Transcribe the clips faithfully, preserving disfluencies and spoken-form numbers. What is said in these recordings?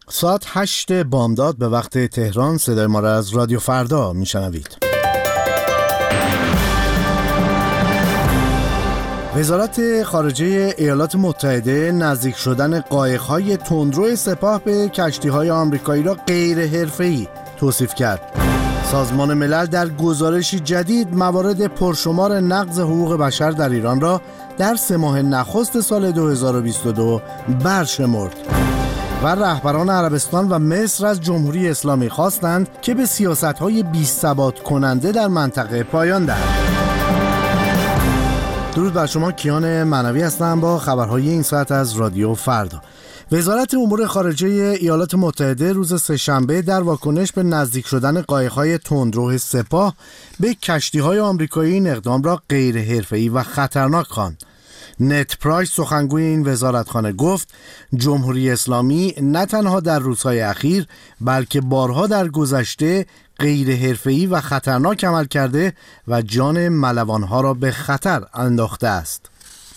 ساعت هشت بامداد به وقت تهران. صدای ما را از رادیو فردا میشنوید. وزارت خارجه ایالات متحده نزدیک شدن قایق‌های تندرو سپاه به کشتی‌های آمریکایی را غیر حرفه‌ای توصیف کرد. سازمان ملل در گزارشی جدید موارد پرشمار نقض حقوق بشر در ایران را در سه ماه نخست سال دو هزار و بیست و دو برشمرد. و رهبران عربستان و مصر از جمهوری اسلامی خواستند که به سیاست‌های بی‌ثبات کننده در منطقه پایان دهد. درود بر شما، کیان معنوی هستم با خبرهای این ساعت از رادیو فردا. وزارت امور خارجه ایالات متحده روز سه‌شنبه در واکنش به نزدیک شدن قایق‌های تندرو سپاه به کشتی‌های آمریکایی این اقدام را غیر حرفه‌ای و خطرناک خواند. نت پرایس سخنگوی این وزارتخانه گفت جمهوری اسلامی نه تنها در روزهای اخیر بلکه بارها در گذشته غیر حرفه‌ای و خطرناک عمل کرده و جان ملوانها را به خطر انداخته است.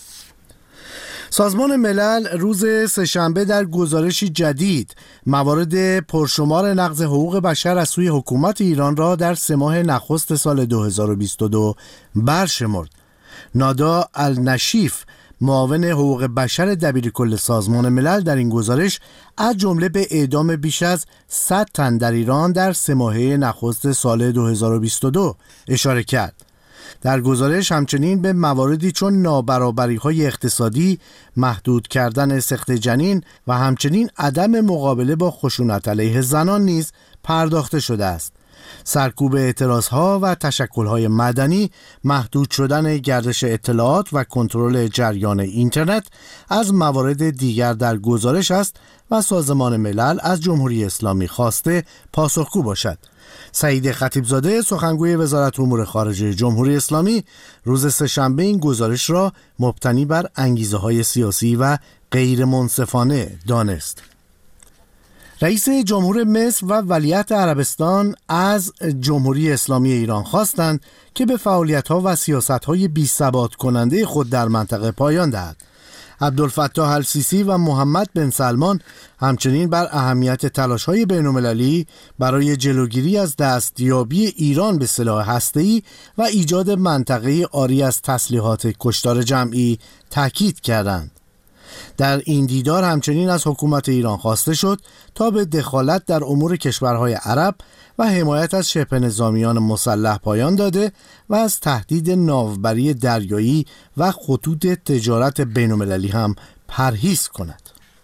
سازمان ملل روز سه‌شنبه در گزارشی جدید موارد پرشمار نقض حقوق بشر از سوی حکومت ایران را در سه ماه نخست سال دو هزار و بیست و دو برشمرد. نادا النشیف، معاون حقوق بشر دبیرکل سازمان ملل، در این گزارش از جمله به اعدام بیش از صد تن در ایران در سه ماهه نخست سال دو هزار و بیست و دو اشاره کرد. در گزارش همچنین به مواردی چون نابرابری‌های اقتصادی، محدود کردن سقط جنین و همچنین عدم مقابله با خشونت علیه زنان نیز پرداخته شده است. سرکوب اعتراضها و تشکل‌های مدنی، محدود شدن گردش اطلاعات و کنترل جریان اینترنت از موارد دیگر در گزارش است و سازمان ملل از جمهوری اسلامی خواسته پاسخگو باشد. سعید خطیبزاده سخنگوی وزارت امور خارجه جمهوری اسلامی روز سه‌شنبه این گزارش را مبتنی بر انگیزه‌های سیاسی و غیر منصفانه دانست. رئیس جمهور مصر و ولیعهد عربستان از جمهوری اسلامی ایران خواستند که به فعالیت‌ها و سیاست‌های بی‌ثبات کننده خود در منطقه پایان دهد. عبدالفتاح السیسی و محمد بن سلمان همچنین بر اهمیت تلاش‌های بین‌المللی برای جلوگیری از دستیابی ایران به سلاح هسته‌ای و ایجاد منطقه‌ای عاری از تسلیحات کشتار جمعی تاکید کردند. در این دیدار همچنین از حکومت ایران خواسته شد تا به دخالت در امور کشورهای عرب و حمایت از شبه نظامیان مسلح پایان داده و از تهدید ناوبری دریایی و خطوط تجارت بین‌المللی هم پرهیز کند.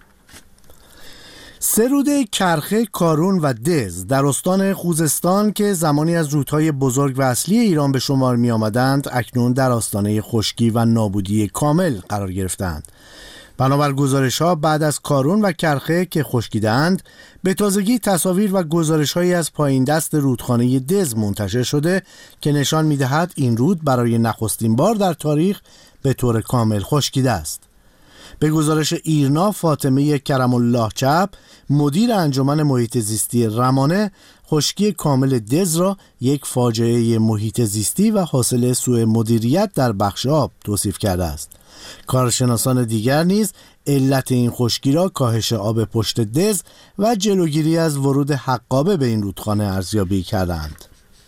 سه رود کرخه، کارون و دز در استان خوزستان که زمانی از رودهای بزرگ و اصلی ایران به شمار می آمدند اکنون در آستانه خشکی و نابودی کامل قرار گرفتند. بنابر گزارش‌ها بعد از کارون و کرخه که خشکیدند، به تازگی تصاویر و گزارش‌هایی از پایین دست رودخانه دز منتشر شده که نشان می‌دهد این رود برای نخستین بار در تاریخ به طور کامل خشکیده است. به گزارش ایرنا فاطمه کرم الله چپ، مدیر انجمن محیط زیستی رمانه، خشکی کامل دز را یک فاجعه محیط زیستی و حاصل سوء مدیریت در بخش آب توصیف کرده است. کارشناسان دیگر نیز علت این خشکی را کاهش آب پشت دز و جلوگیری از ورود حقابه به این رودخانه ارزیابی کردند.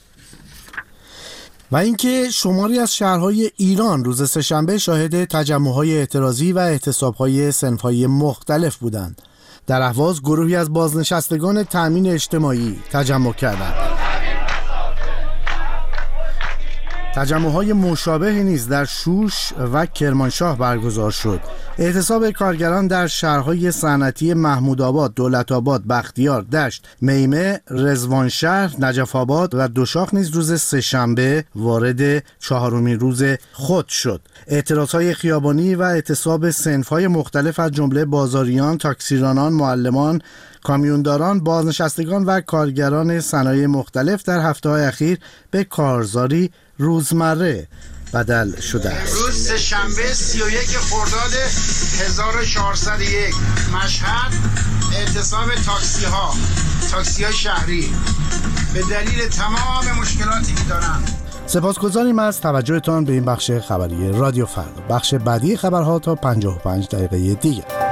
و اینکه شماری از شهرهای ایران روز سه‌شنبه شاهد تجمع‌های اعتراضی و اعتصاب‌های صنف‌های مختلف بودند. در اهواز گروهی از بازنشستگان تأمین اجتماعی تجمع کردند. تجمع‌های مشابه نیز در شوش و کرمانشاه برگزار شد. اعتصاب کارگران در شهرهای صنعتی محمودآباد، دولت‌آباد، بختیار، دشت، میمه، رضوانشهر، نجف آباد و دوشاخ نیز روز سه‌شنبه وارد چهارمین روز خود شد. اعتراضهای خیابانی و اعتصاب صنف‌های مختلف از جمله بازاریان، تاکسیرانان، معلمان، کامیونداران، بازنشستگان و کارگران صنایع مختلف در هفته‌های اخیر به کارزاری روزمره بدل شده است. روز سه‌شنبه سی و یک خرداد هزار و چهارصد و یک مشهد، اعتصاب تاکسی ها تاکسی های شهری به دلیل تمام مشکلاتی که دارن. سپاسگزاریم از توجهتان به این بخش خبری رادیو فردا. بخش بعدی خبرها تا پنجاه و پنج دقیقه دیگه.